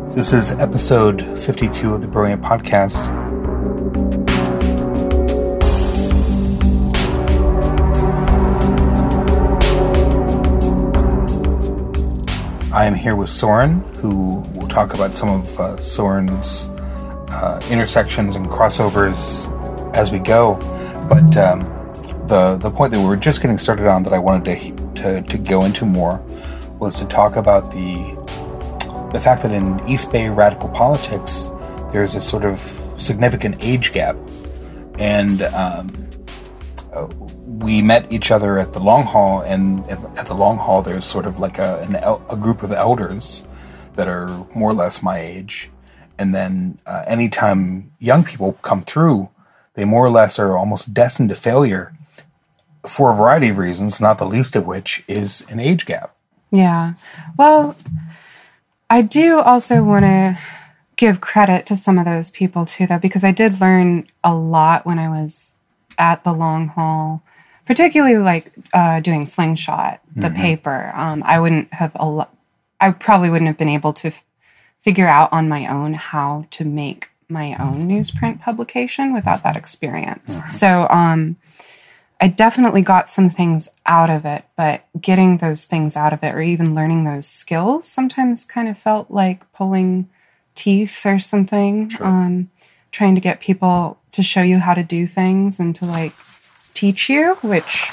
This is episode 52 of the Brilliant Podcast. I am here with Soren, who will talk about some of Soren's intersections and crossovers as we go. But the point that we were just getting started on that I wanted to go into more was to talk about the fact that in East Bay radical politics, there's a sort of significant age gap. And we met each other at the Long Hall, and at the Long Hall, there's sort of like a group of elders that are more or less my age. And then anytime young people come through, they more or less are almost destined to failure for a variety of reasons, not the least of which is an age gap. Yeah. Well, I do also want to give credit to some of those people too, though, because I did learn a lot when I was at the Long Hall, particularly like doing Slingshot, the paper. I probably wouldn't have been able to figure out on my own how to make my own newsprint publication without that experience. So I definitely got some things out of it, but getting those things out of it or even learning those skills sometimes kind of felt like pulling teeth or something. Sure. Trying to get people to show you how to do things and to like teach you, which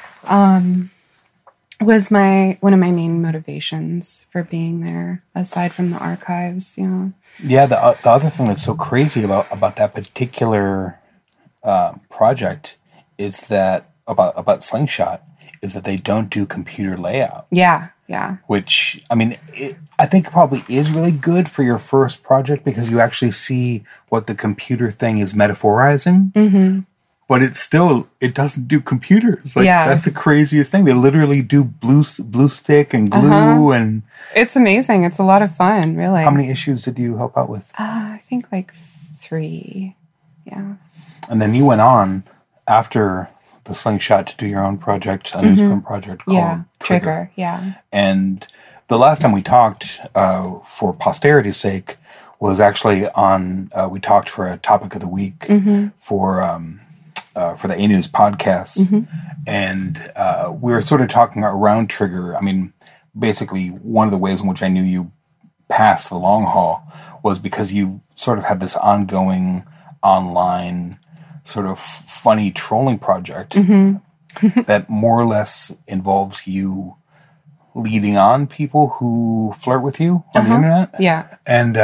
was one of my main motivations for being there, aside from the archives. Yeah, the other thing that's so crazy about that particular project is that about Slingshot is that they don't do computer layout. Yeah. Which, I mean, I think probably is really good for your first project because you actually see what the computer thing is metaphorizing. Mm-hmm. But it doesn't do computers. That's the craziest thing. They literally do blue stick and glue and... It's amazing. It's a lot of fun, really. How many issues did you help out with? I think like 3. Yeah. And then you went on after the Slingshot to do your own project, a newsprint project called Trigger. Yeah. And the last time we talked, for posterity's sake, was actually on, we talked for a topic of the week for the A-News podcast. And we were sort of talking around Trigger. I mean, basically, one of the ways in which I knew you passed the Long Haul was because you sort of had this ongoing online sort of funny trolling project that more or less involves you leading on people who flirt with you on the internet. Yeah. And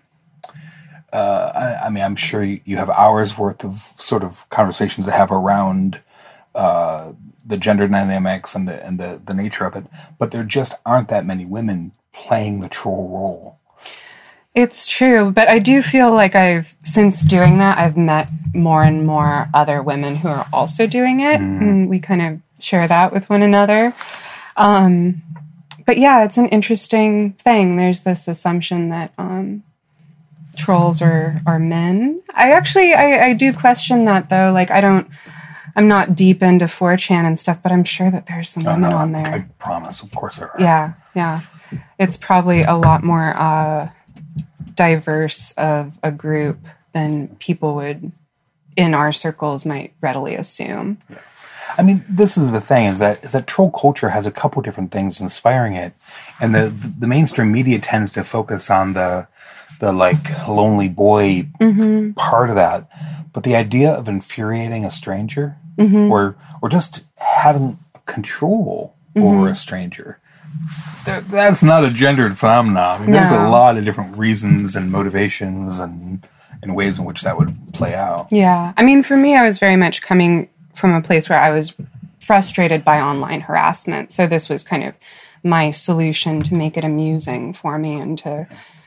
I mean, I'm sure you have hours worth of sort of conversations to have around the gender dynamics and the nature of it, but there just aren't that many women playing the troll role. It's true, but I do feel like since doing that, I've met more and more other women who are also doing it, and we kind of share that with one another. But yeah, it's an interesting thing. There's this assumption that trolls are men. I do question that, though. Like, I'm not deep into 4chan and stuff, but I'm sure that there's some women on there. I promise, of course there are. Yeah. It's probably a lot more diverse of a group than people would in our circles might readily assume. Yeah. I mean, this is the thing is that troll culture has a couple different things inspiring it, and the mainstream media tends to focus on the like lonely boy part of that, but the idea of infuriating a stranger or just having control over a stranger, that's not a gendered phenomenon. I mean, there's a lot of different reasons and motivations and ways in which that would play out. Yeah. I mean, for me, I was very much coming from a place where I was frustrated by online harassment. So this was kind of my solution to make it amusing for me and to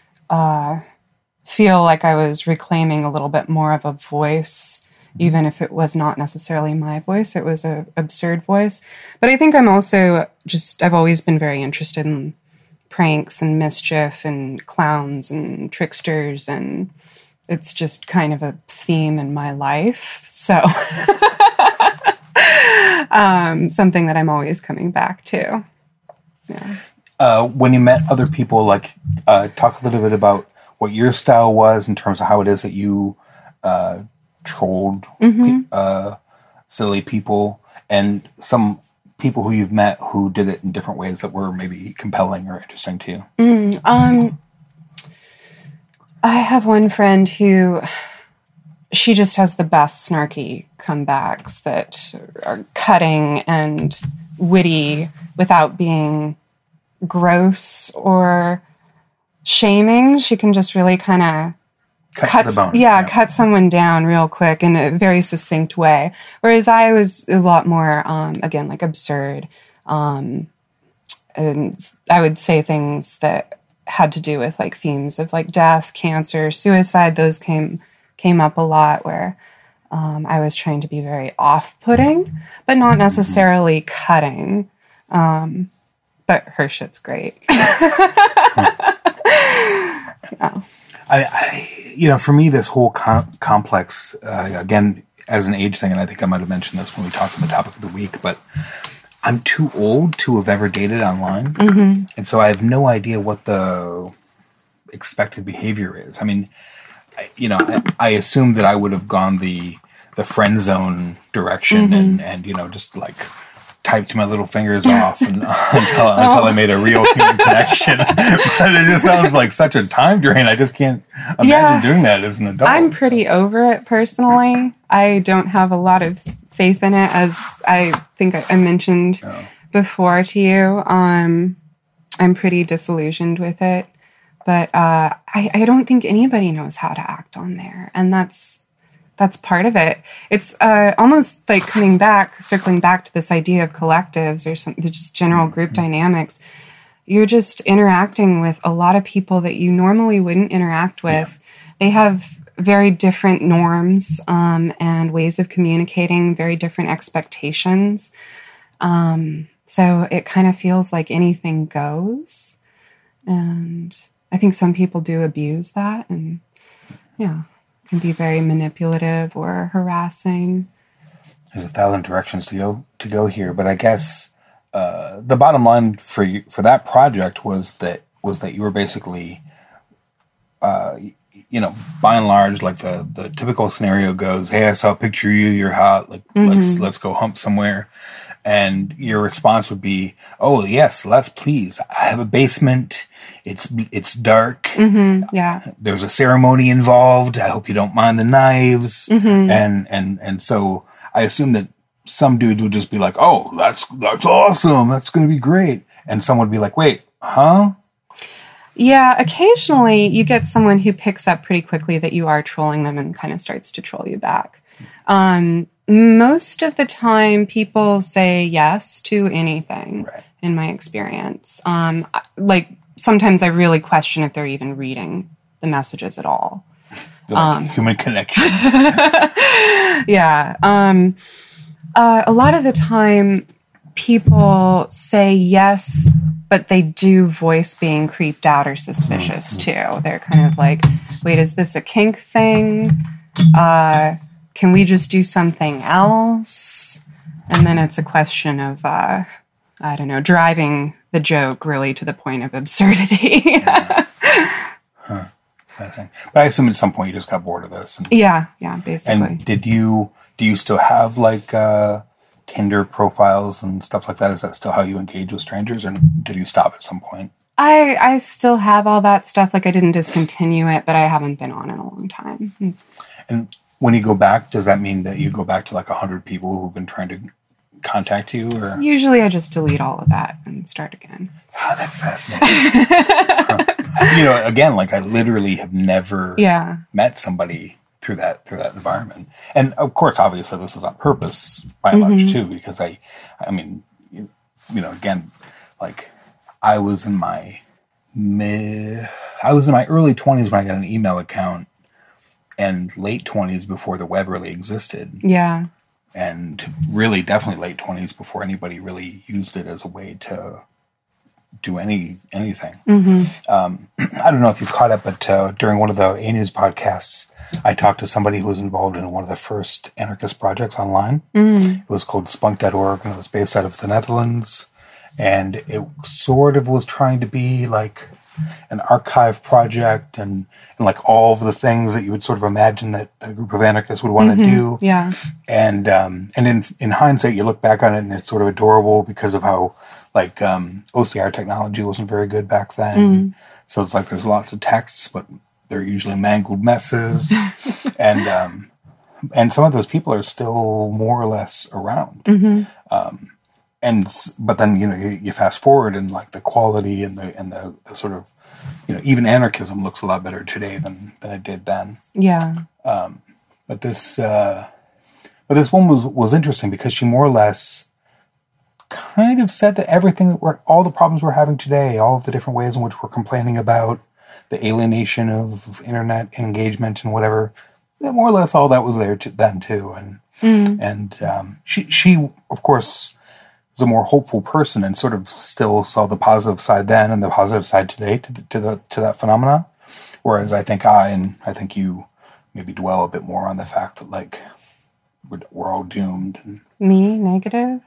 feel like I was reclaiming a little bit more of a voice, even if it was not necessarily my voice. It was an absurd voice. But I think I'm also I've always been very interested in pranks and mischief and clowns and tricksters, and it's just kind of a theme in my life. So something that I'm always coming back to. Yeah. When you met other people, talk a little bit about what your style was in terms of how it is that you trolled silly people, and some people who you've met who did it in different ways that were maybe compelling or interesting to you? I have one friend who, she just has the best snarky comebacks that are cutting and witty without being gross or shaming. She can just really kind of cut someone down real quick in a very succinct way. Whereas I was a lot more, again, like absurd. And I would say things that had to do with like themes of like death, cancer, suicide. Those came up a lot, where I was trying to be very off-putting, but not necessarily cutting. But her shit's great. Yeah. For me, this whole complex, again, as an age thing, and I think I might have mentioned this when we talked on the topic of the week, but I'm too old to have ever dated online. And so I have no idea what the expected behavior is. I mean, I assumed that I would have gone the friend zone direction and just like typed my little fingers off and, until I made a real human connection. But it just sounds like such a time drain. I just can't imagine doing that as an adult. I'm pretty over it personally. I don't have a lot of faith in it, as I think I mentioned before to you. I'm pretty disillusioned with it. But I don't think anybody knows how to act on there. And that's part of it. It's almost like circling back to this idea of collectives or just general group dynamics. You're just interacting with a lot of people that you normally wouldn't interact with. Yeah. They have very different norms and ways of communicating, very different expectations. So it kind of feels like anything goes. And I think some people do abuse that, and can be very manipulative or harassing. There's 1,000 directions to go here, but I guess the bottom line for that project was that you were basically, by and large, like the typical scenario goes, "Hey, I saw a picture of you. You're hot. Like let's go hump somewhere." And your response would be, "Oh yes, let's please. I have a basement. It's dark. Yeah. There's a ceremony involved. I hope you don't mind the knives." And so I assume that some dudes would just be like, "Oh, that's awesome. That's going to be great." And someone would be like, "Wait, huh?" Yeah, occasionally you get someone who picks up pretty quickly that you are trolling them and kind of starts to troll you back. Most of the time, people say yes to anything, right, in my experience. Sometimes I really question if they're even reading the messages at all. Like human connection. Yeah. A lot of the time, people say yes, but they do voice being creeped out or suspicious too. They're kind of like, "Wait, is this a kink thing? Can we just do something else?" And then it's a question of, driving the joke really to the point of absurdity. It's fascinating. But I assume at some point you just got bored of this. Yeah, basically. And do you still have like Tinder profiles and stuff like that? Is that still how you engage with strangers, or did you stop at some point? I still have all that stuff. Like, I didn't discontinue it, but I haven't been on in a long time. And when you go back, does that mean that you go back to like 100 people who've been trying to contact you? Or usually I just delete all of that and start again. Oh, that's fascinating. Again, like I literally have never met somebody through that environment. And of course, obviously this is on purpose by and large too, because I mean, again, like I was in my early 20s when I got an email account, and late 20s before the web really existed. Yeah. And really definitely late 20s before anybody really used it as a way to do anything. I don't know if you've caught up, but during one of the A News podcasts, I talked to somebody who was involved in one of the first anarchist projects online. It was called Spunk.org, and it was based out of the Netherlands. And it sort of was trying to be like an archive project and like all of the things that you would sort of imagine that a group of anarchists would want to do. Yeah. And in hindsight, you look back on it and it's sort of adorable because of how like OCR technology wasn't very good back then. So it's like there's lots of texts, but they're usually mangled messes. And some of those people are still more or less around. But then, you fast forward and like the quality and the sort of, even anarchism looks a lot better today than it did then. Yeah. But this one was interesting because she more or less kind of said that all the problems we're having today, all of the different ways in which we're complaining about the alienation of internet engagement and whatever, that more or less all that was there then too. And she of course is a more hopeful person and sort of still saw the positive side then and the positive side today to that phenomena. Whereas I think you maybe dwell a bit more on the fact that like we're all doomed. And me negative.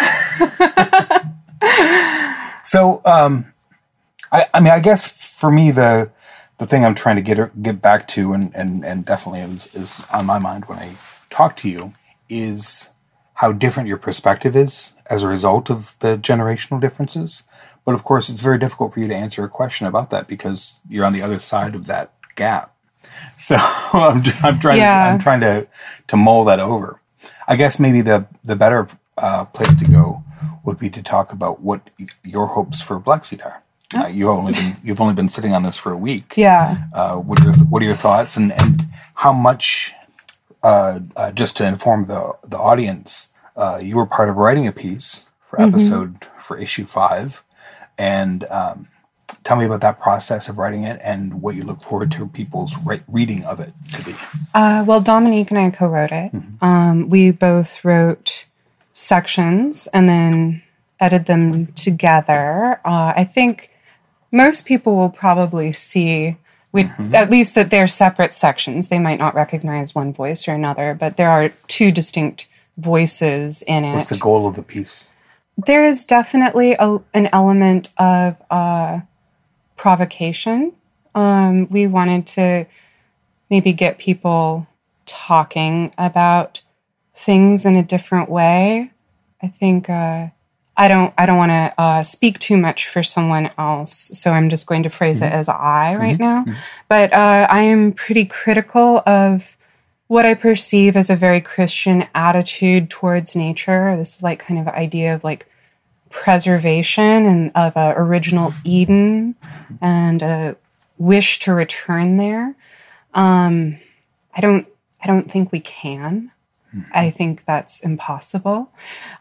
So I guess for me the thing I'm trying to get back to and definitely is on my mind when I talk to you is how different your perspective is as a result of the generational differences. But of course, it's very difficult for you to answer a question about that because you're on the other side of that gap. So I'm trying to mull that over. I guess maybe the better place to go would be to talk about what your hopes for Black Seed are. You've only been sitting on this for a week. Yeah. What are your thoughts and how much? Just to inform the audience, you were part of writing a piece for issue 5, and tell me about that process of writing it and what you look forward to people's reading of it to be. Well, Dominique and I co-wrote it. We both wrote sections and then edited them together. I think most people will probably see, at least that they're separate sections. They might not recognize one voice or another, but there are 2 distinct voices in it. What's the goal of the piece? There is definitely an element of provocation. We wanted to maybe get people talking about things in a different way. I think I don't want to speak too much for someone else, so I'm just going to phrase it as I right now. But I am pretty critical of what I perceive as a very Christian attitude towards nature. This like kind of idea of like preservation and of a original Eden and a wish to return there. I don't think we can. I think that's impossible.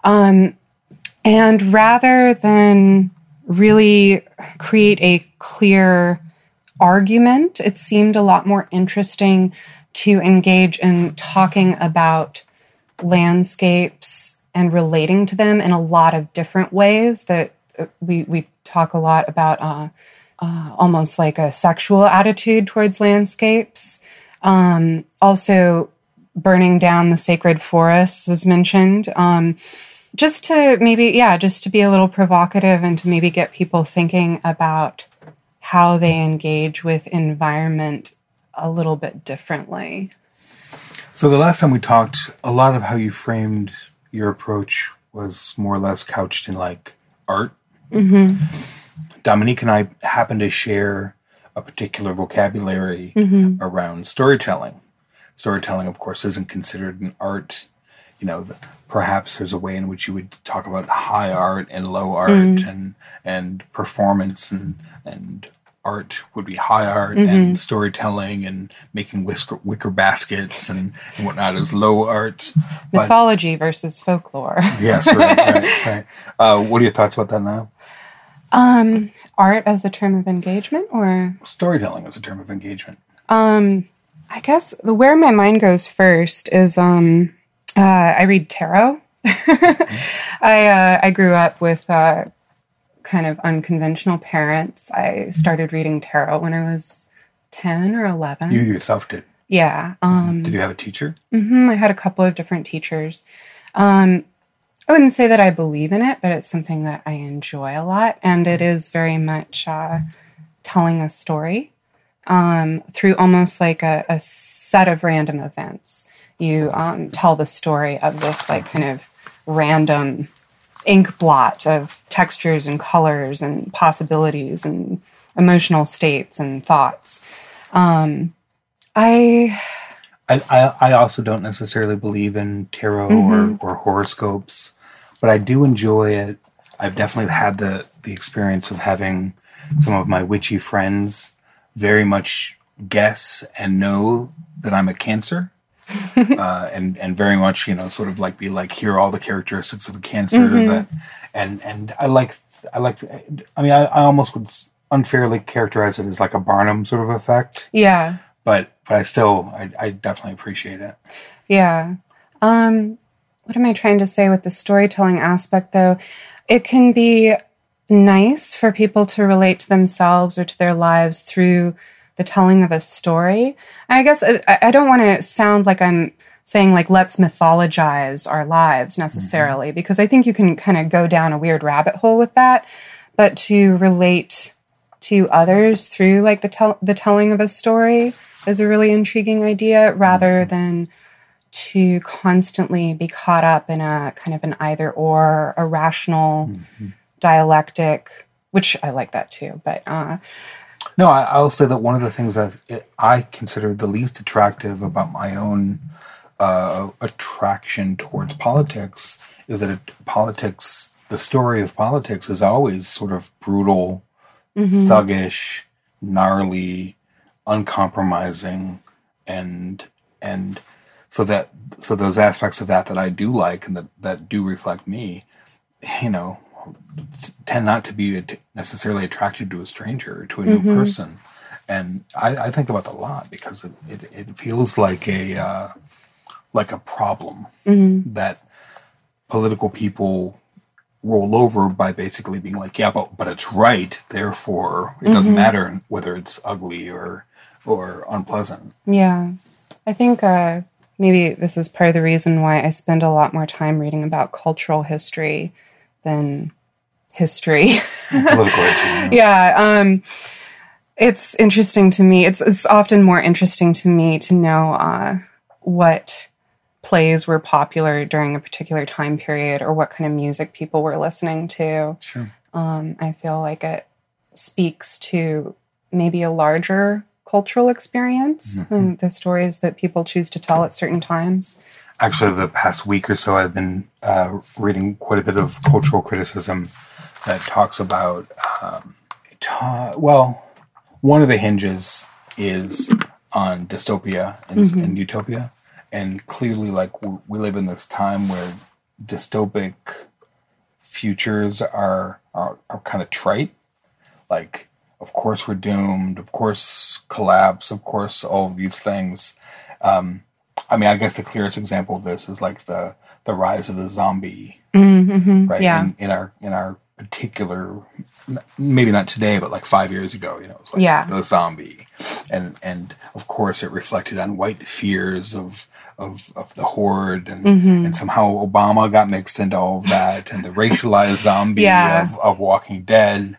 And rather than really create a clear argument, it seemed a lot more interesting to engage in talking about landscapes and relating to them in a lot of different ways. That we talk a lot about almost like a sexual attitude towards landscapes. Also, burning down the sacred forests is mentioned. Just to be a little provocative and to maybe get people thinking about how they engage with environment a little bit differently. So the last time we talked, a lot of how you framed your approach was more or less couched in like art. Dominique and I happen to share a particular vocabulary around storytelling. Storytelling, of course, isn't considered an art. Perhaps there's a way in which you would talk about high art and low art and performance and art would be high art and storytelling and making wicker baskets and whatnot is low art. Mythology versus folklore. Yes, right. What are your thoughts about that now? Art as a term of engagement or? Storytelling as a term of engagement. I guess where my mind goes first is I read tarot. I grew up with kind of unconventional parents. I started reading tarot when I was 10 or 11. You yourself did? Yeah. Did you have a teacher? I had a couple of different teachers. I wouldn't say that I believe in it, but it's something that I enjoy a lot. And it is very much telling a story through almost like a set of random events. You tell the story of this like kind of random ink blot of textures and colors and possibilities and emotional states and thoughts. I also don't necessarily believe in tarot or horoscopes, but I do enjoy it. I've definitely had the experience of having some of my witchy friends very much guess and know that I'm a Cancer. And very much, sort of like be like, here are all the characteristics of a Cancer that, and I almost would unfairly characterize it as like a Barnum sort of effect. Yeah. But I definitely appreciate it. Yeah. What am I trying to say with the storytelling aspect though? It can be nice for people to relate to themselves or to their lives through the telling of a story. And I guess I don't want to sound like I'm saying like, let's mythologize our lives necessarily, because I think you can kind of go down a weird rabbit hole with that. But to relate to others through like the telling of a story is a really intriguing idea, rather than to constantly be caught up in a kind of an either or, a rational dialectic, which I like that too. But no, I'll say that one of the things I consider the least attractive about my own attraction towards politics is that the story of politics is always sort of brutal, thuggish, gnarly, uncompromising, and so those aspects of that I do like and that do reflect me, tend not to be necessarily attracted to a stranger or to a new person. And I think about that a lot because it feels like a problem that political people roll over by basically being like, yeah, but it's right, therefore it doesn't matter whether it's ugly or unpleasant. Yeah. I think maybe this is part of the reason why I spend a lot more time reading about cultural history than history. Political history. Yeah. It's interesting to me. It's often more interesting to me to know what plays were popular during a particular time period or what kind of music people were listening to. Sure. I feel like it speaks to maybe a larger cultural experience and the stories that people choose to tell at certain times. Actually, the past week or so, I've been reading quite a bit of cultural criticism that talks about, one of the hinges is on dystopia and utopia. And clearly, like, we live in this time where dystopic futures are kind of trite. Like, of course we're doomed, of course collapse, of course all of these things. I guess the clearest example of this is like the rise of the zombie, right? Yeah. In our particular, maybe not today, but like 5 years ago, it was like the zombie, and of course it reflected on white fears of the horde, and somehow Obama got mixed into all of that, and the racialized zombie of Walking Dead,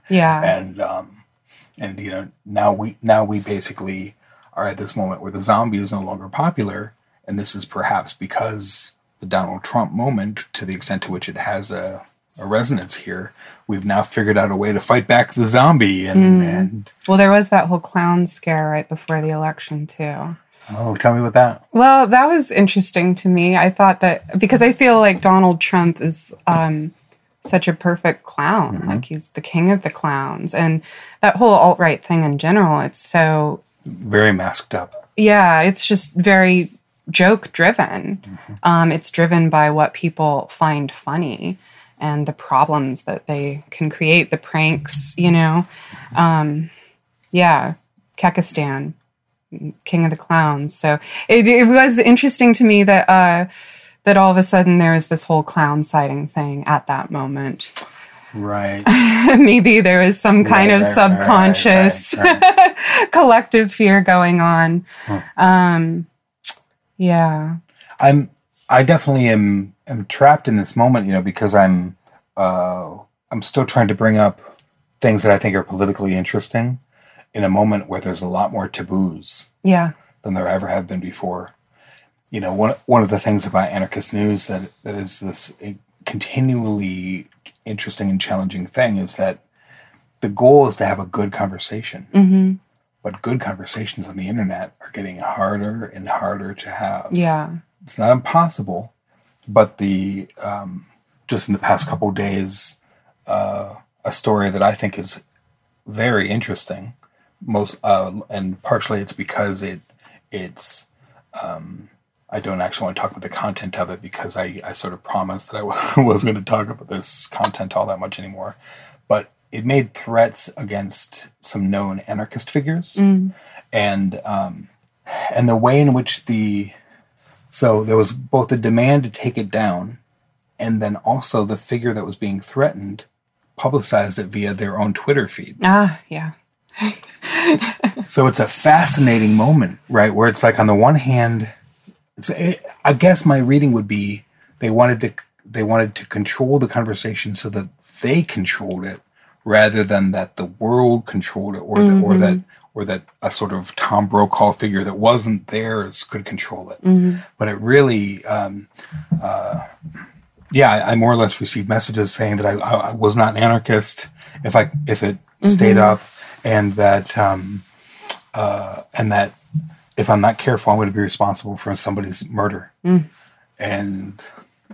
and now we basically are at this moment where the zombie is no longer popular, and this is perhaps because the Donald Trump moment, to the extent to which it has a resonance here, we've now figured out a way to fight back the zombie, and well, there was that whole clown scare right before the election too. Oh, tell me about that. Well, that was interesting to me. I thought that because I feel like Donald Trump is such a perfect clown. Like he's the king of the clowns. And that whole alt-right thing in general, it's so... very masked up. Yeah, it's just very joke-driven. It's driven by what people find funny and the problems that they can create, the pranks, Kekistan. King of the Clowns. So it was interesting to me that that all of a sudden there was this whole clown sighting thing at that moment. Right. Maybe there was some kind of subconscious collective fear going on. Yeah. I definitely am trapped in this moment, because I'm still trying to bring up things that I think are politically interesting. in a moment where there's a lot more taboos Yeah. than there ever have been before. You know, one of the things about anarchist news that is this continually interesting and challenging thing is that the goal is to have a good conversation. Mm-hmm. But good conversations on the internet are getting harder and harder to have. Yeah. It's not impossible, but the just in the past couple of days, a story that I think is very interesting, and partially it's because it's I don't actually want to talk about the content of it because I sort of promised that I wasn't going to talk about this content all that much anymore, but it made threats against some known anarchist figures, and the way in which so there was both a demand to take it down, and then also the figure that was being threatened publicized it via their own Twitter feed. Yeah. So it's a fascinating moment, right? Where it's like on the one hand, I guess my reading would be they wanted to control the conversation so that they controlled it, rather than that the world controlled it, or that a sort of Tom Brokaw figure that wasn't theirs could control it. But it really, I more or less received messages saying that I was not an anarchist if it stayed up, and that if I'm not careful, I'm going to be responsible for somebody's murder. And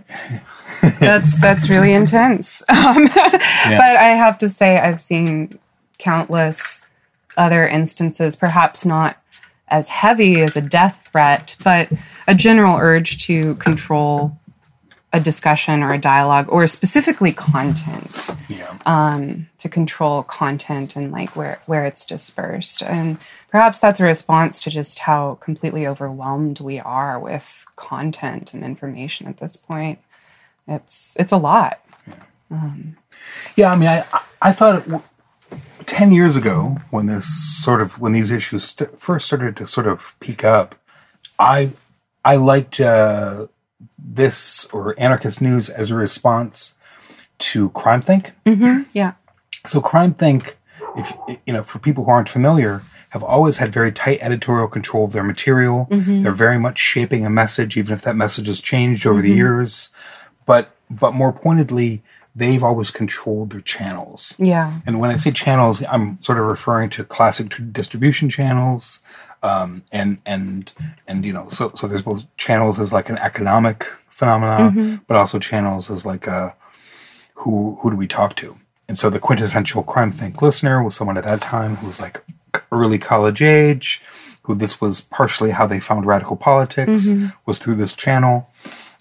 that's really intense. But I have to say, I've seen countless other instances, perhaps not as heavy as a death threat, but a general urge to control a discussion or a dialogue, or specifically content, to control content and like where it's dispersed. And perhaps that's a response to just how completely overwhelmed we are with content and information at this point. It's a lot. I mean, I thought 10 years ago when these issues first started to sort of peak up, I liked this or anarchist news as a response to CrimethInc. Yeah. So CrimethInc, if for people who aren't familiar, have always had very tight editorial control of their material. They're very much shaping a message, even if that message has changed over the years. But more pointedly, they've always controlled their channels. Yeah. And when I say channels, I'm sort of referring to classic distribution channels. So there's both channels as like an economic phenomenon, but also channels as like who do we talk to? And so the quintessential CrimethInc listener was someone at that time who was like early college age, who this was partially how they found radical politics, was through this channel.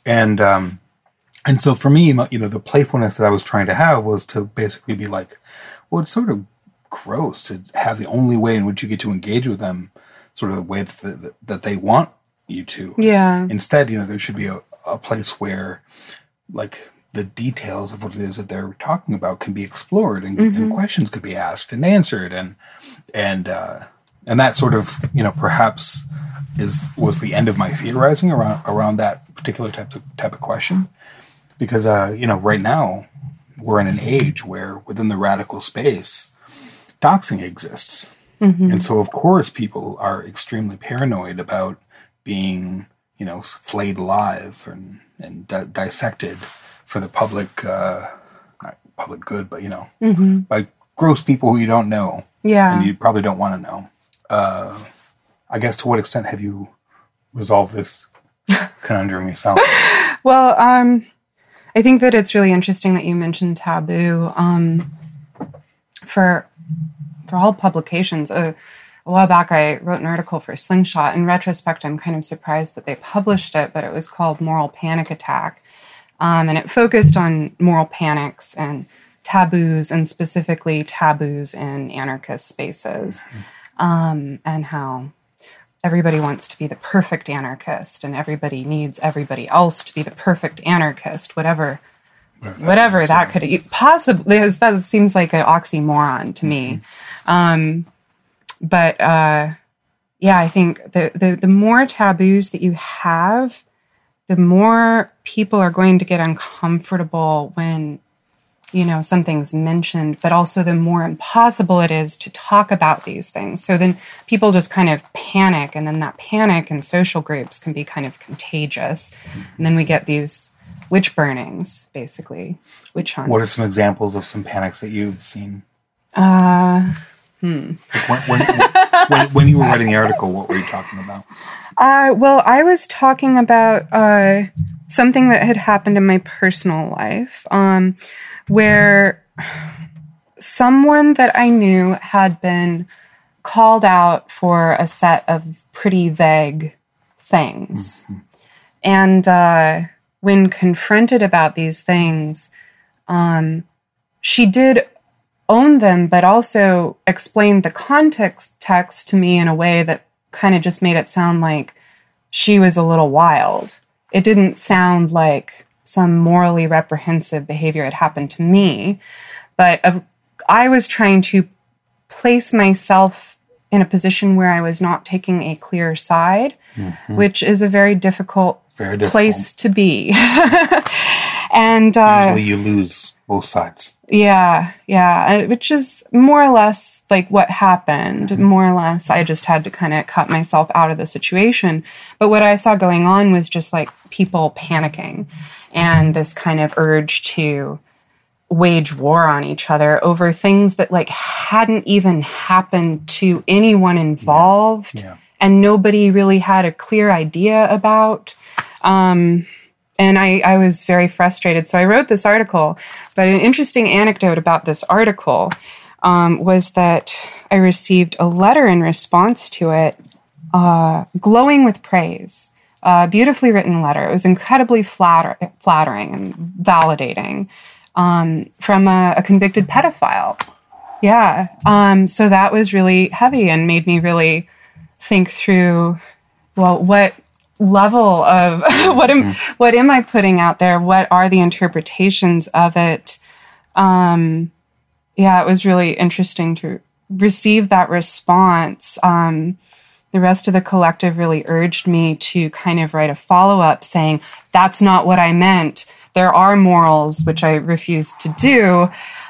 And so for me, the playfulness that I was trying to have was to basically be like, well, it's sort of gross to have the only way in which you get to engage with them sort of the way that they want you to. Yeah. Instead, there should be a place where, like, the details of what it is that they're talking about can be explored, and questions could be asked and answered, and that sort of perhaps was the end of my theorizing around that particular type of question, because right now we're in an age where within the radical space, doxing exists. And so, of course, people are extremely paranoid about being, flayed alive and dissected for the public, not public good, but, by gross people who you don't know. Yeah. And you probably don't want to know. I guess, to what extent have you resolved this conundrum yourself? Well, I think that it's really interesting that you mentioned taboo. For all publications, a while back I wrote an article for Slingshot. In retrospect, I'm kind of surprised that they published it, but it was called Moral Panic Attack. And it focused on moral panics and taboos, and specifically taboos in anarchist spaces, and how everybody wants to be the perfect anarchist, and everybody needs everybody else to be the perfect anarchist, whatever that could possibly. That seems like an oxymoron to me. But I think the more taboos that you have, the more people are going to get uncomfortable when something's mentioned, but also the more impossible it is to talk about these things. So then people just kind of panic, and then that panic in social groups can be kind of contagious. And then we get these witch burnings, basically, witch hunts. What are some examples of some panics that you've seen? When you were writing the article, what were you talking about? Well, I was talking about something that had happened in my personal life, where someone that I knew had been called out for a set of pretty vague things. Mm-hmm. And when confronted about these things, she did own them, but also explained the context to me in a way that kind of just made it sound like she was a little wild. It didn't sound like some morally reprehensible behavior had happened to me, but I was trying to place myself in a position where I was not taking a clear side, which is a very difficult place to be. And usually you lose both sides. Yeah, which is more or less like what happened. More or less, I just had to kind of cut myself out of the situation. But what I saw going on was just like people panicking and this kind of urge to wage war on each other over things that like hadn't even happened to anyone involved. Yeah. And nobody really had a clear idea about. And I was very frustrated. So I wrote this article. But an interesting anecdote about this article was that I received a letter in response to it, glowing with praise. A beautifully written letter. It was incredibly flattering and validating from a convicted pedophile. Yeah. So that was really heavy and made me really think through, well, what level of what am I putting out there? What are the interpretations of it? It was really interesting to receive that response. The rest of the collective really urged me to kind of write a follow-up saying, that's not what I meant. There are morals, which I refused to do.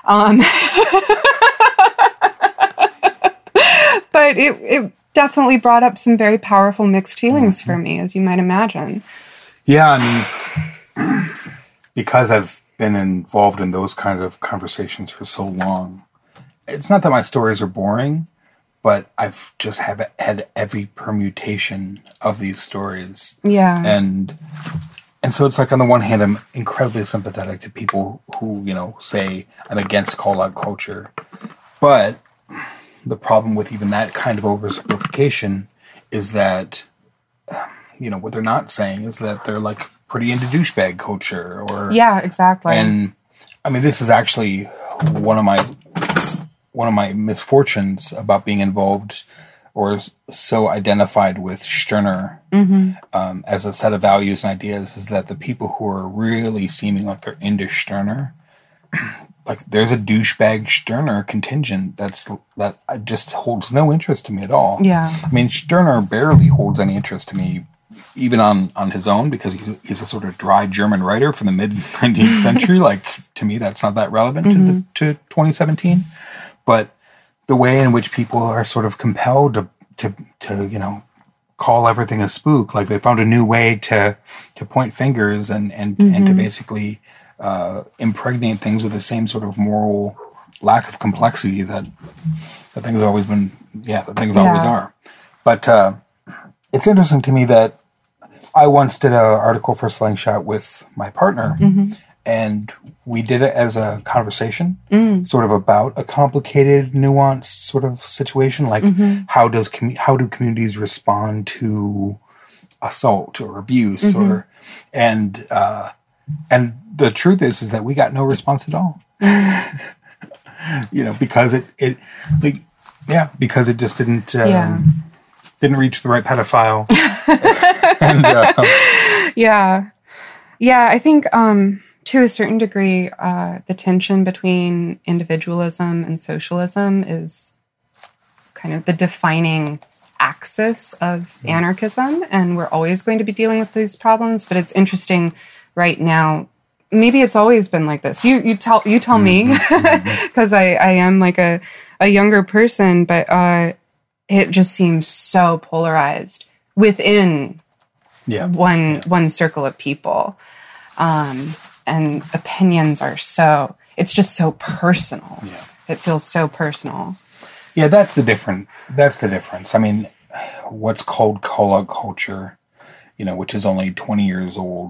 But it definitely brought up some very powerful mixed feelings for me, as you might imagine. Yeah, I mean, because I've been involved in those kind of conversations for so long, it's not that my stories are boring, but I've just had every permutation of these stories. Yeah. And so it's like, on the one hand, I'm incredibly sympathetic to people who, say I'm against call-out culture. But the problem with even that kind of oversimplification is that, what they're not saying is that they're like pretty into douchebag culture, or yeah, exactly. And I mean, this is actually one of my misfortunes about being involved or so identified with Stirner as a set of values and ideas, is that the people who are really seeming like they're into Stirner, like there's a douchebag Stirner contingent that just holds no interest to me at all. Yeah. I mean, Stirner barely holds any interest to me, even on his own, because he's a sort of dry German writer from the mid-19th century. Like, to me, that's not that relevant to 2017. But the way in which people are sort of compelled to call everything a spook, like they found a new way to point fingers and to basically impregnate things with the same sort of moral lack of complexity that things have always been, always are. But it's interesting to me that I once did an article for Slingshot with my partner, and we did it as a conversation, sort of about a complicated, nuanced sort of situation, like how do communities respond to assault or abuse, and the truth is that we got no response at all. Because because it just didn't reach the right pedophile. I think to a certain degree, the tension between individualism and socialism is kind of the defining axis of anarchism, and we're always going to be dealing with these problems. But it's interesting right now maybe it's always been like this. You tell me, because I am like a younger person, but it just seems so polarized within one circle of people. And opinions are it's just so personal. Yeah. It feels so personal. Yeah, that's the difference. I mean, what's called call-out culture, which is only 20 years old,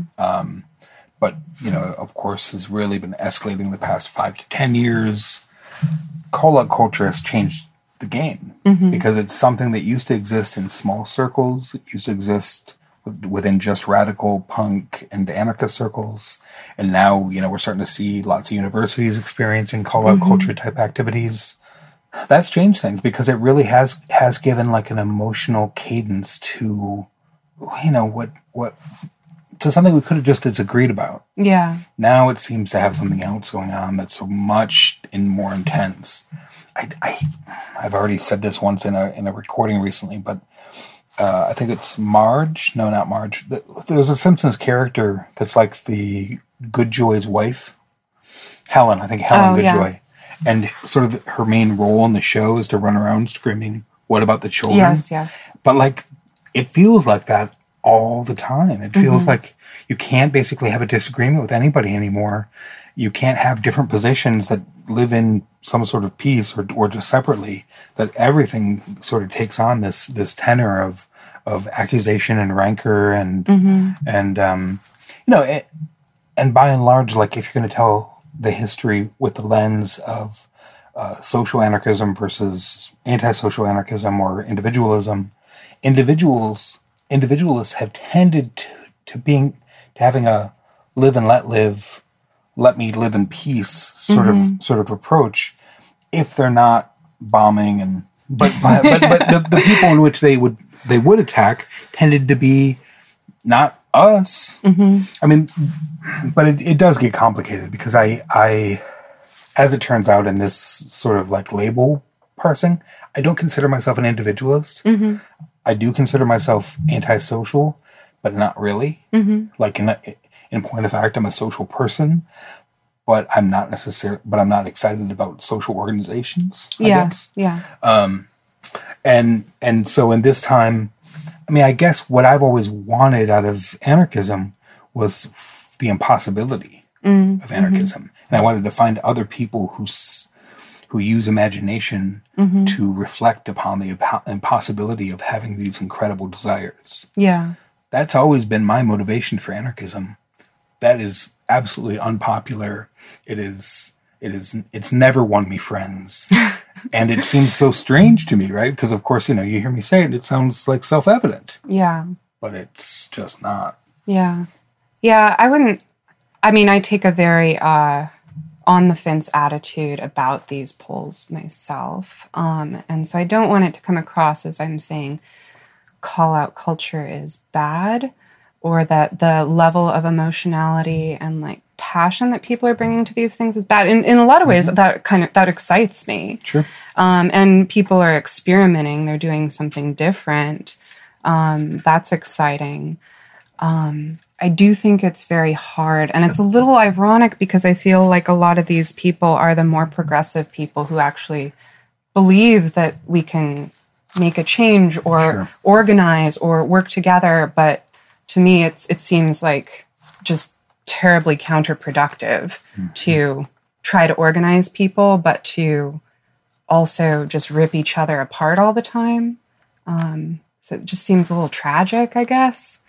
but, of course, has really been escalating the past 5 to 10 years. Call-out culture has changed the game because it's something that used to exist in small circles. It used to exist within just radical punk and anarchist circles. And now, we're starting to see lots of universities experiencing call-out culture type activities. That's changed things because it really has given like an emotional cadence to, what to something we could have just disagreed about. Yeah. Now it seems to have something else going on that's so much more intense. I've already said this once in a recording recently, but I think it's Marge. No, not Marge. There's a Simpsons character that's like the Goodjoy's wife. Helen. I think Helen Goodjoy. Yeah. And sort of her main role in the show is to run around screaming, "What about the children?" Yes. But like, it feels like that all the time. It feels like you can't basically have a disagreement with anybody anymore. You can't have different positions that live in some sort of peace or just separately. That everything sort of takes on this tenor of accusation and rancor and and by and large, like if you're going to tell the history with the lens of social anarchism versus anti-social anarchism or individualism, individualists have tended to having a live and let me live in peace sort of approach, if they're not bombing but the people in which they would attack tended to be not us. I mean, but it does get complicated because I, as it turns out in this sort of like label parsing, I don't consider myself an individualist. I do consider myself antisocial, but not really. Like in point of fact, I'm a social person, but I'm not excited about social organizations, I guess. Yeah. And so in this time, I mean, I guess what I've always wanted out of anarchism was the impossibility of anarchism. And I wanted to find other people who use imagination to reflect upon the impossibility of having these incredible desires. Yeah. That's always been my motivation for anarchism. That is absolutely unpopular. It's never won me friends. And it seems so strange to me, right? Because, of course, you hear me say it, it sounds like self-evident. Yeah. But it's just not. Yeah. Yeah, I take a very on-the-fence attitude about these polls myself. And so I don't want it to come across as I'm saying call-out culture is bad or that the level of emotionality and, like, passion that people are bringing to these things is bad. In a lot of ways, that excites me. Sure. And people are experimenting. They're doing something different. That's exciting. I do think it's very hard. And it's a little ironic because I feel like a lot of these people are the more progressive people who actually believe that we can make a change or organize or work together. But to me, it seems like just terribly counterproductive to try to organize people, but to also just rip each other apart all the time. So it just seems a little tragic, I guess.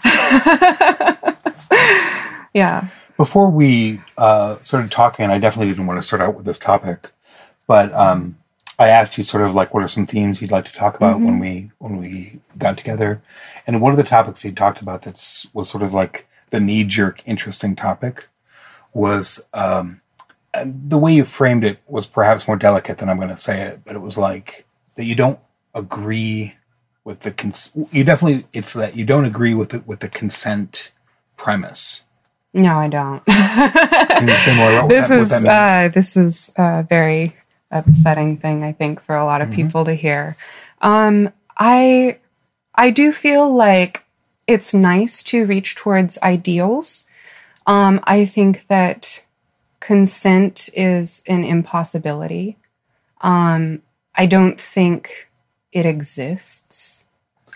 Yeah. Before we started talking, I definitely didn't want to start out with this topic, but I asked you sort of like what are some themes you'd like to talk about when we got together, and one of the topics you talked about was sort of like the knee-jerk interesting topic was the way you framed it was perhaps more delicate than I'm going to say it, but it was like that you don't agree with the it's that you don't agree with the consent premise. No, I don't. Can you say more about what that means? This is a very upsetting thing, I think, for a lot of people to hear. I do feel like it's nice to reach towards ideals, I think that consent is an impossibility. I don't think it exists.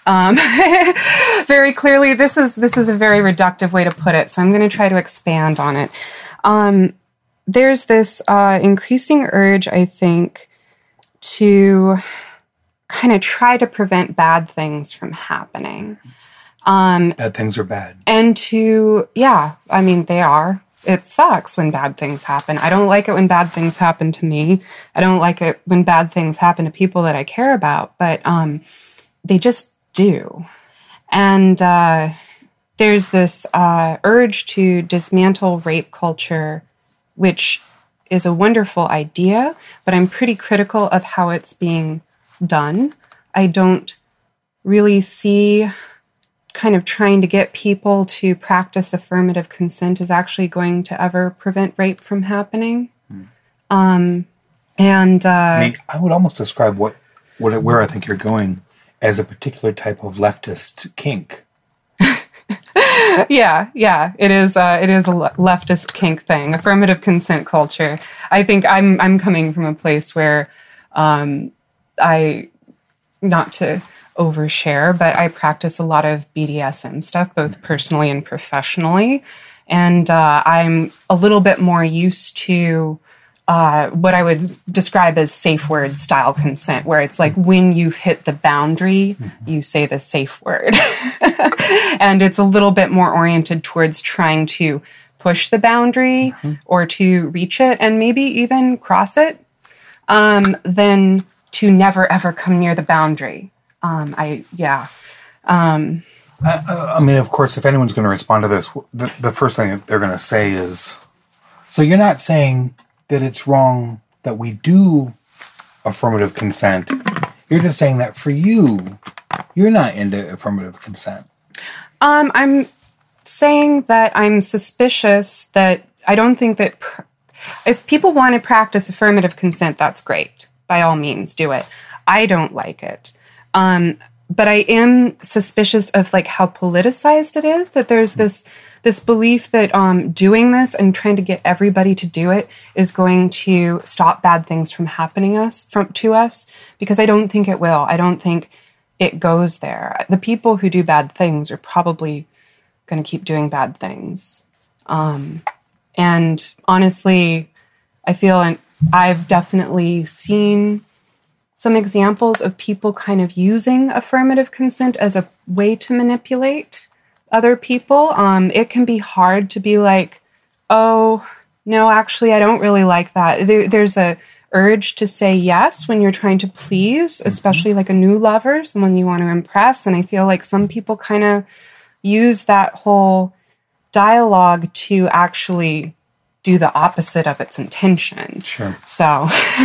Very clearly, this is a very reductive way to put it, so I'm going to try to expand on it. There's this increasing urge, I think, to kind of try to prevent bad things from happening. Bad things are bad. And they are. It sucks when bad things happen. I don't like it when bad things happen to me. I don't like it when bad things happen to people that I care about, but they just do. And there's this urge to dismantle rape culture, which is a wonderful idea, but I'm pretty critical of how it's being done. I don't really see kind of trying to get people to practice affirmative consent is actually going to ever prevent rape from happening. I would almost describe where I think you're going as a particular type of leftist kink. Yeah, it is a leftist kink thing, affirmative consent culture. I think I'm coming from a place where not to overshare, but I practice a lot of BDSM stuff, both personally and professionally. And I'm a little bit more used to what I would describe as safe word style consent, where it's like when you've hit the boundary, you say the safe word. And it's a little bit more oriented towards trying to push the boundary or to reach it and maybe even cross it than to never, ever come near the boundary. I mean, of course, if anyone's going to respond to this, the first thing that they're going to say is, so you're not saying that it's wrong that we do affirmative consent. You're just saying that for you, you're not into affirmative consent. I'm saying that I'm suspicious that I don't think that if people want to practice affirmative consent, that's great. By all means, do it. I don't like it. But I am suspicious of like how politicized it is, that there's this belief that doing this and trying to get everybody to do it is going to stop bad things from happening to us, because I don't think it will. I don't think it goes there. The people who do bad things are probably going to keep doing bad things. And honestly, I feel, and I've definitely seen some examples of people kind of using affirmative consent as a way to manipulate other people. It can be hard to be like, oh, no, actually, I don't really like that. There's a urge to say yes when you're trying to please, especially like a new lover, someone you want to impress. And I feel like some people kind of use that whole dialogue to actually do the opposite of its intention. Sure. So...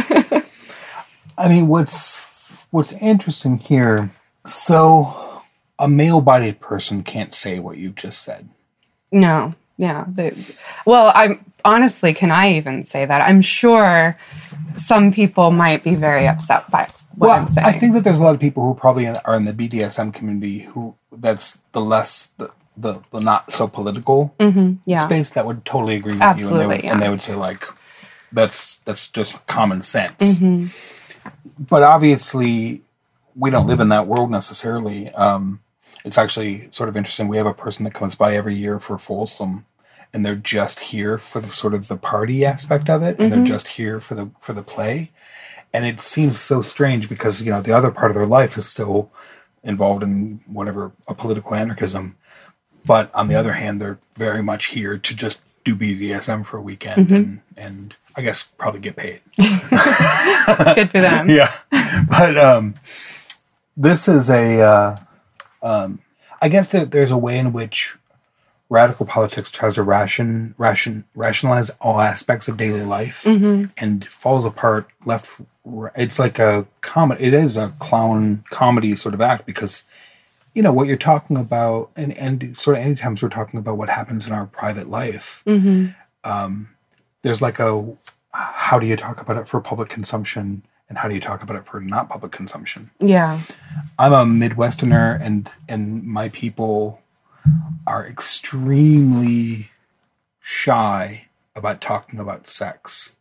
I mean, what's interesting here, so a male-bodied person can't say what you just said. No, yeah. I'm honestly, can I even say that? I'm sure some people might be very upset by what I'm saying. I think that there's a lot of people who probably are in the BDSM community who that's the not so political space that would totally agree with Absolutely, you, and they would say like, that's just common sense. But obviously, we don't live in that world necessarily. It's actually sort of interesting. We have a person that comes by every year for Folsom, and they're just here for the sort of the party aspect of it, and they're just here for the play. And it seems so strange because, you know, the other part of their life is still involved in whatever, a political anarchism. But on the other hand, they're very much here to just do BDSM for a weekend and I guess probably get paid. Good for them. Yeah. But this is I guess that there's a way in which radical politics tries to rationalize all aspects of daily life and falls apart left. It's like a comedy. It is a clown comedy sort of act because, you know, what you're talking about and sort of anytime we're talking about what happens in our private life, there's like how do you talk about it for public consumption and how do you talk about it for not public consumption? Yeah. I'm a Midwesterner and my people are extremely shy about talking about sex.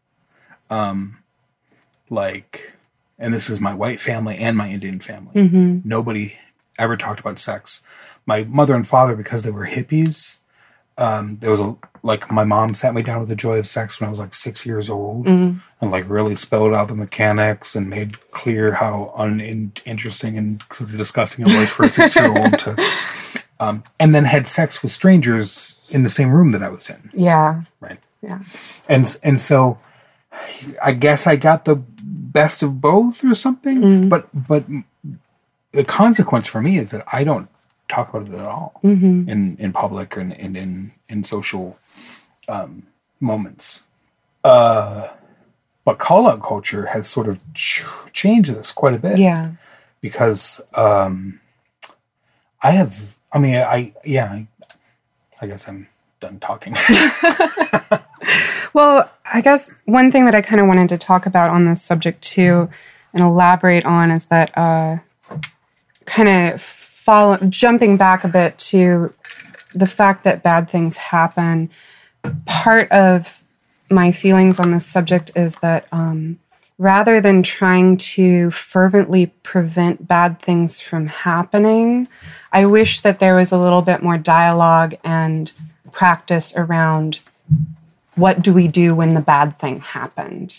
And this is my white family and my Indian family. Nobody ever talked about sex. My mother and father, because they were hippies, there was my mom sat me down with the joy of sex when I was like 6 years old, and like really spelled out the mechanics and made clear how uninteresting and sort of disgusting it was for a 6-year-old to, and then had sex with strangers in the same room that I was in. Yeah. Right. Yeah. And so I guess I got the best of both or something, but the consequence for me is that I don't talk about it at all in public and in social moments. But call out culture has sort of changed this quite a bit. Yeah. Because I guess I'm done talking. Well, I guess one thing that I kind of wanted to talk about on this subject too and elaborate on is that kind of jumping back a bit to the fact that bad things happen. Part of my feelings on this subject is that rather than trying to fervently prevent bad things from happening, I wish that there was a little bit more dialogue and practice around what do we do when the bad thing happened.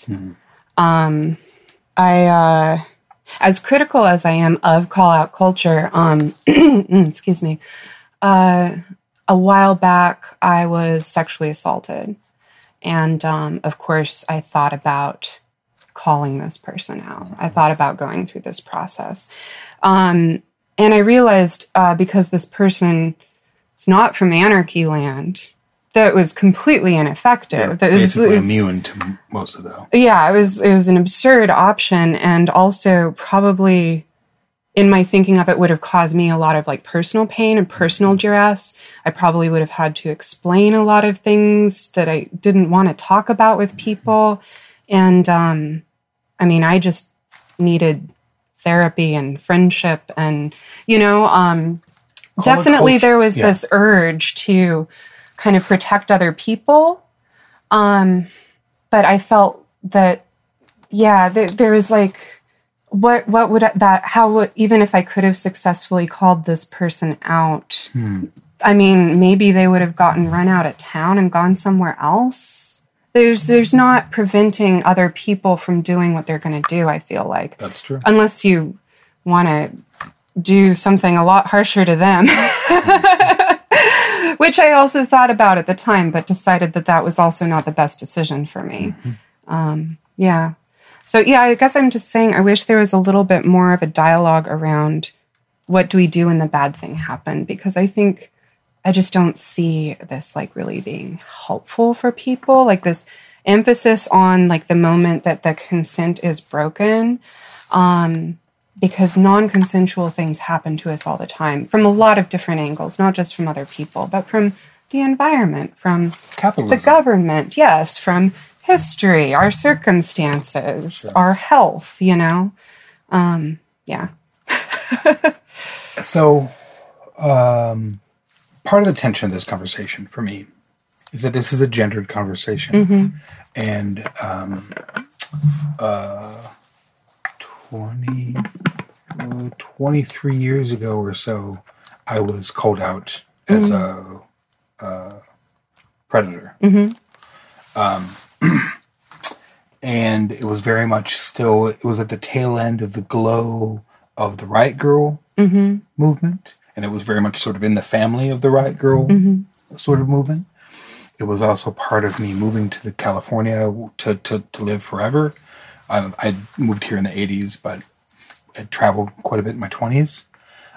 As critical as I am of call-out culture, excuse me, a while back I was sexually assaulted. And of course, I thought about calling this person out. I thought about going through this process. And I realized because this person is not from anarchy land, that was completely ineffective. Yeah, that was immune to most of that. Yeah, it was an absurd option, and also probably in my thinking of it would have caused me a lot of like personal pain and personal duress. I probably would have had to explain a lot of things that I didn't want to talk about with people. And I just needed therapy and friendship, and definitely there was this urge to kind of protect other people. But I felt that, there was like, what would even if I could have successfully called this person out, maybe they would have gotten run out of town and gone somewhere else. There's not preventing other people from doing what they're going to do, I feel like. That's true. Unless you want to do something a lot harsher to them. Which I also thought about at the time, but decided that was also not the best decision for me. So, I guess I'm just saying I wish there was a little bit more of a dialogue around what do we do when the bad thing happened, because I think I just don't see this like really being helpful for people, like this emphasis on like the moment that the consent is broken. Because non-consensual things happen to us all the time from a lot of different angles, not just from other people, but from the environment, from capitalism, the government, yes, from history, our circumstances, our health, So, part of the tension of this conversation for me is that this is a gendered conversation. And 23 years ago or so, I was called out as a predator. And it was very much still, it was at the tail end of the glow of the Riot Girl movement. And it was very much sort of in the family of the Riot Girl sort of movement. It was also part of me moving to California to live forever. I moved here in the 80s, but I traveled quite a bit in my 20s.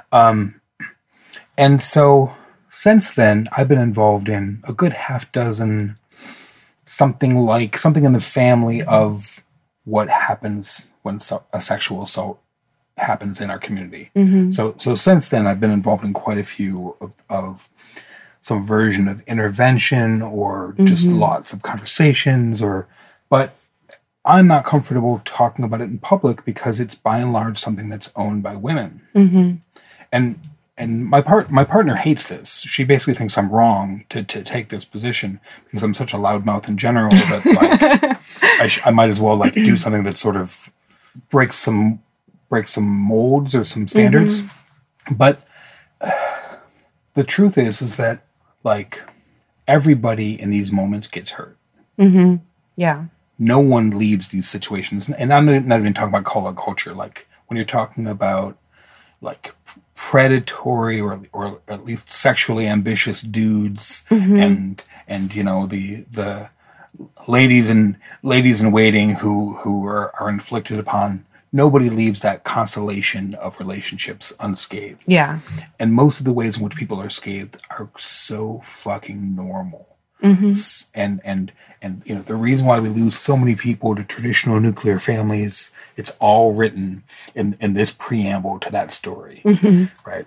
And so since then, I've been involved in a good half dozen, something in the family of what happens when a sexual assault happens in our community. So since then, I've been involved in quite a few of some version of intervention or just lots of conversations, but I'm not comfortable talking about it in public because it's by and large something that's owned by women. And my partner hates this. She basically thinks I'm wrong to take this position because I'm such a loudmouth in general that like I might as well like do something that sort of breaks some molds or some standards. But the truth is that like everybody in these moments gets hurt. Yeah. No one leaves these situations, and I'm not even talking about call-out culture. Like when you're talking about like predatory or at least sexually ambitious dudes, and you know the ladies in waiting who are inflicted upon. Nobody leaves that constellation of relationships unscathed. Yeah. And most of the ways in which people are scathed are so fucking normal. And you know, the reason why we lose so many people to traditional nuclear families, it's all written in this preamble to that story. Right?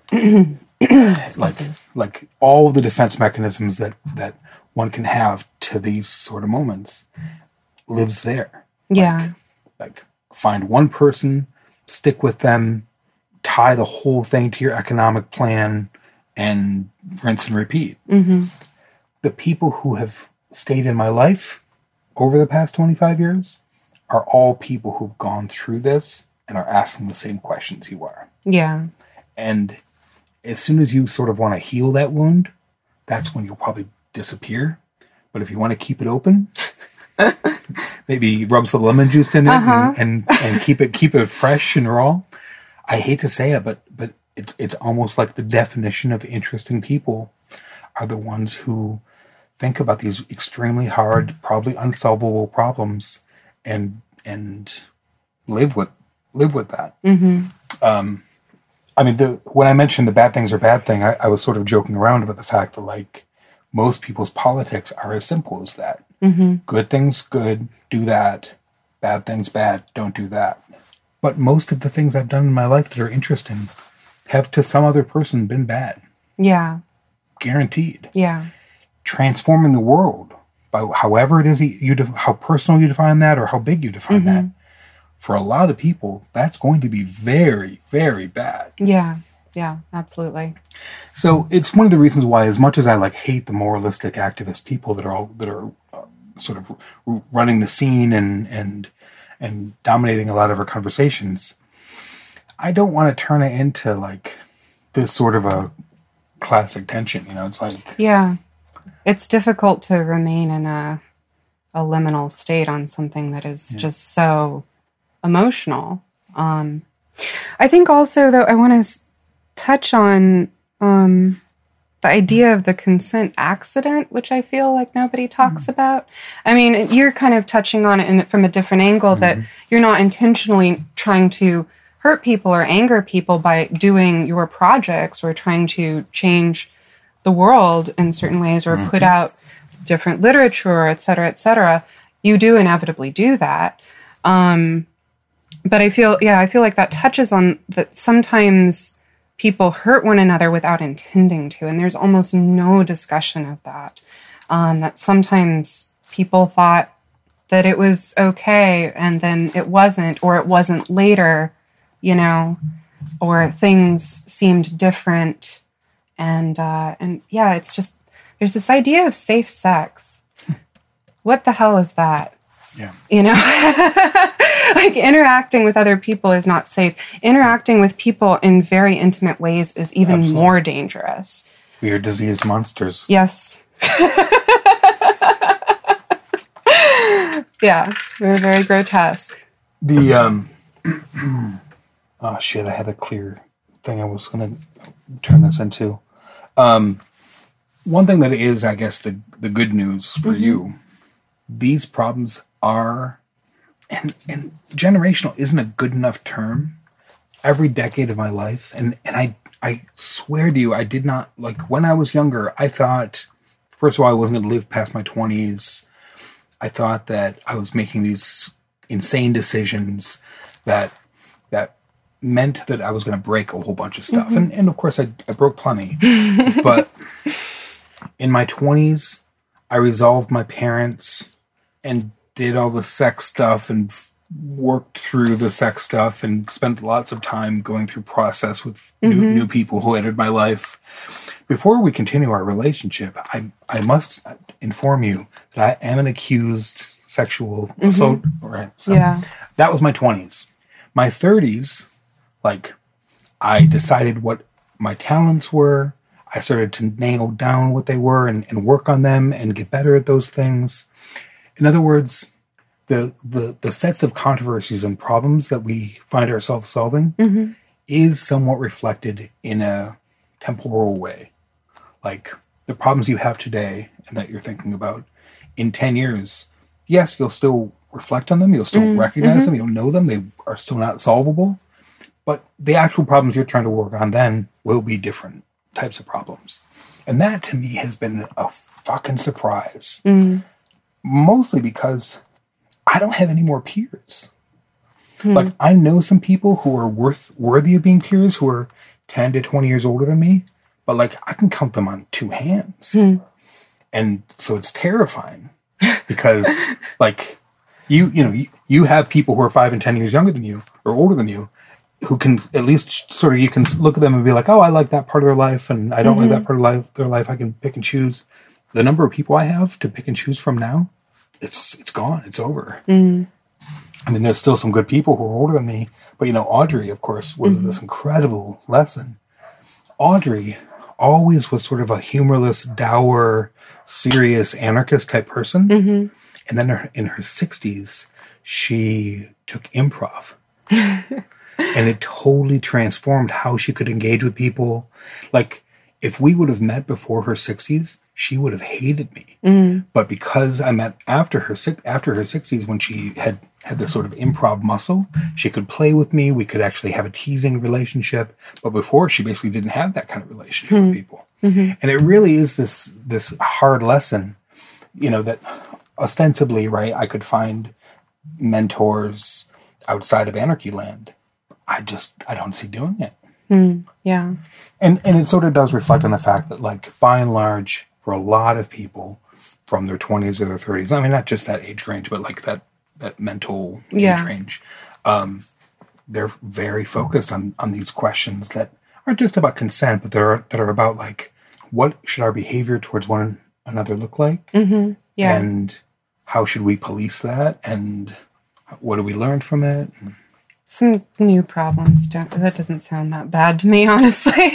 like all of the defense mechanisms that one can have to these sort of moments lives there. Yeah. Like find one person, stick with them, tie the whole thing to your economic plan, and rinse and repeat. The people who have stayed in my life over the past 25 years are all people who've gone through this and are asking the same questions you are. Yeah. And as soon as you sort of want to heal that wound, that's when you'll probably disappear. But if you want to keep it open, maybe rub some lemon juice in it and keep it fresh and raw. I hate to say it, but it's almost like the definition of interesting people are the ones who think about these extremely hard, probably unsolvable problems and live with that. I mean, when I mentioned the bad things are bad thing, I was sort of joking around about the fact that like most people's politics are as simple as that. Good things, good, do that. Bad things, bad, don't do that. But most of the things I've done in my life that are interesting have to some other person been bad. Yeah. Guaranteed. Yeah. Transforming the world by however it is how personal you define that or how big you define that. For a lot of people, that's going to be very, very bad. Yeah. Yeah, absolutely. So it's one of the reasons why, as much as I like hate the moralistic activist people that are sort of running the scene and dominating a lot of our conversations, I don't want to turn it into like this sort of a classic tension. You know, it's like it's difficult to remain in a liminal state on something that is just so emotional. I think also, though, I want to touch on the idea of the consent accident, which I feel like nobody talks about. I mean, you're kind of touching on it from a different angle, that you're not intentionally trying to hurt people or anger people by doing your projects or trying to change the world in certain ways or put out different literature, et cetera, et cetera. You do inevitably do that. But I feel like that touches on that sometimes people hurt one another without intending to, and there's almost no discussion of that. That sometimes people thought that it was okay, and then it wasn't, or it wasn't later, you know, or things seemed different. And yeah, it's just, there's this idea of safe sex. What the hell is that? Yeah. You know, like interacting with other people is not safe. Interacting with people in very intimate ways is even more dangerous. We are diseased monsters. Yes. Yeah, we're very grotesque. The, oh shit, I had a clear thing I was going to turn this into. One thing that is, I guess, the good news for you, these problems are, and generational isn't a good enough term. Every decade of my life, and I swear to you, I did not, like, when I was younger, I thought, first of all, I wasn't going to live past my 20s. I thought that I was making these insane decisions that meant that I was going to break a whole bunch of stuff. And of course, I broke plenty. But in my 20s, I resolved my parents and did all the sex stuff and worked through the sex stuff and spent lots of time going through process with new people who entered my life. Before we continue our relationship, I must inform you that I am an accused sexual assault. Right. So that was my 20s. My 30s, like, I decided what my talents were. I started to nail down what they were and work on them and get better at those things. In other words, the sets of controversies and problems that we find ourselves solving is somewhat reflected in a temporal way. Like the problems you have today and that you're thinking about in 10 years, yes, you'll still reflect on them. You'll still recognize them. You'll know them. They are still not solvable. But the actual problems you're trying to work on then will be different types of problems. And that to me has been a fucking surprise. Mostly because I don't have any more peers. Like, I know some people who are worthy of being peers who are 10 to 20 years older than me, but, like, I can count them on two hands. And so it's terrifying because, like, you have people who are 5 and 10 years younger than you or older than you who can at least sort of, you can look at them and be like, oh, I like that part of their life and I don't like that part of their life. I can pick and choose. The number of people I have to pick and choose from now, it's gone. It's over. I mean, there's still some good people who are older than me, but, Audrey, of course, was this incredible lesson. Audrey always was sort of a humorless, dour, serious, anarchist type person. And then in her 60s, she took improv. And it totally transformed how she could engage with people. Like, if we would have met before her 60s, she would have hated me. But because I met after her 60s, when she had this sort of improv muscle, she could play with me. We could actually have a teasing relationship. But before, she basically didn't have that kind of relationship with people. And it really is this hard lesson, that ostensibly, right, I could find mentors outside of Anarchy Land. I don't see doing it. Yeah. And it sort of does reflect on the fact that, like, by and large, for a lot of people from their 20s or their 30s, I mean, not just that age range, but like that mental age range, they're very focused on these questions that aren't just about consent, but that are about, like, what should our behavior towards one another look like? And how should we police that? And what do we learn from it? Some new problems. That doesn't sound that bad to me, honestly.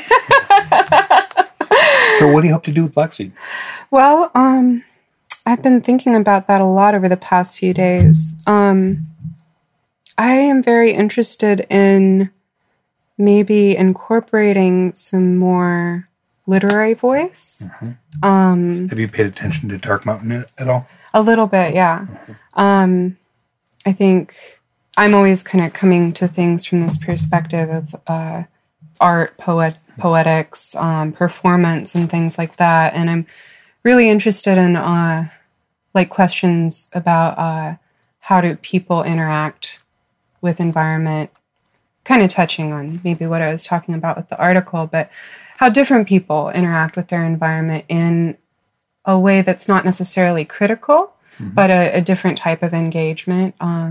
So what do you hope to do with Black Seed? Well, I've been thinking about that a lot over the past few days. I am very interested in maybe incorporating some more literary voice. Have you paid attention to Dark Mountain at all? A little bit, yeah. I think I'm always kind of coming to things from this perspective of art, poetics, performance, and things like that. And I'm really interested in questions about how do people interact with environment, kind of touching on maybe what I was talking about with the article, but how different people interact with their environment in a way that's not necessarily critical, but a different type of engagement.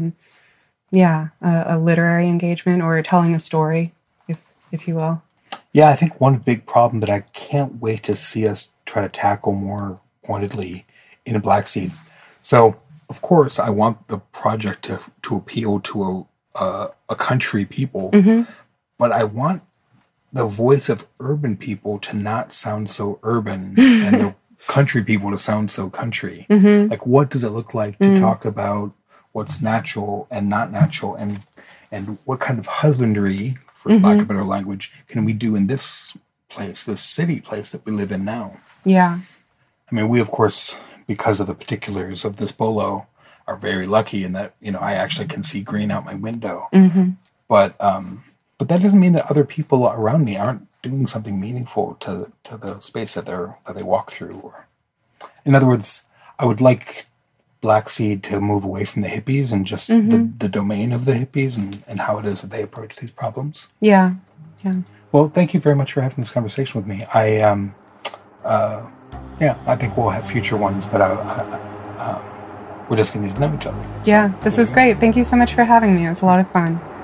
A literary engagement or telling a story, if you will. Yeah, I think one big problem that I can't wait to see us try to tackle more pointedly in a Black Seed. So, of course, I want the project to appeal to a country people, but I want the voice of urban people to not sound so urban and the country people to sound so country. Like, what does it look like to talk about what's natural and not natural, and what kind of husbandry, for lack of a better language, can we do in this place, this city place that we live in now? Yeah. I mean, we, of course, because of the particulars of this bolo, are very lucky in that, I actually can see green out my window. But that doesn't mean that other people around me aren't doing something meaningful to the space that they walk through. Or, in other words, I would like Black Seed to move away from the hippies and just the domain of the hippies and how it is that they approach these problems. Yeah. Well, thank you very much for having this conversation with me. I think we'll have future ones, but we're just getting to know each other. Yeah, this is great. Thank you so much for having me. It was a lot of fun.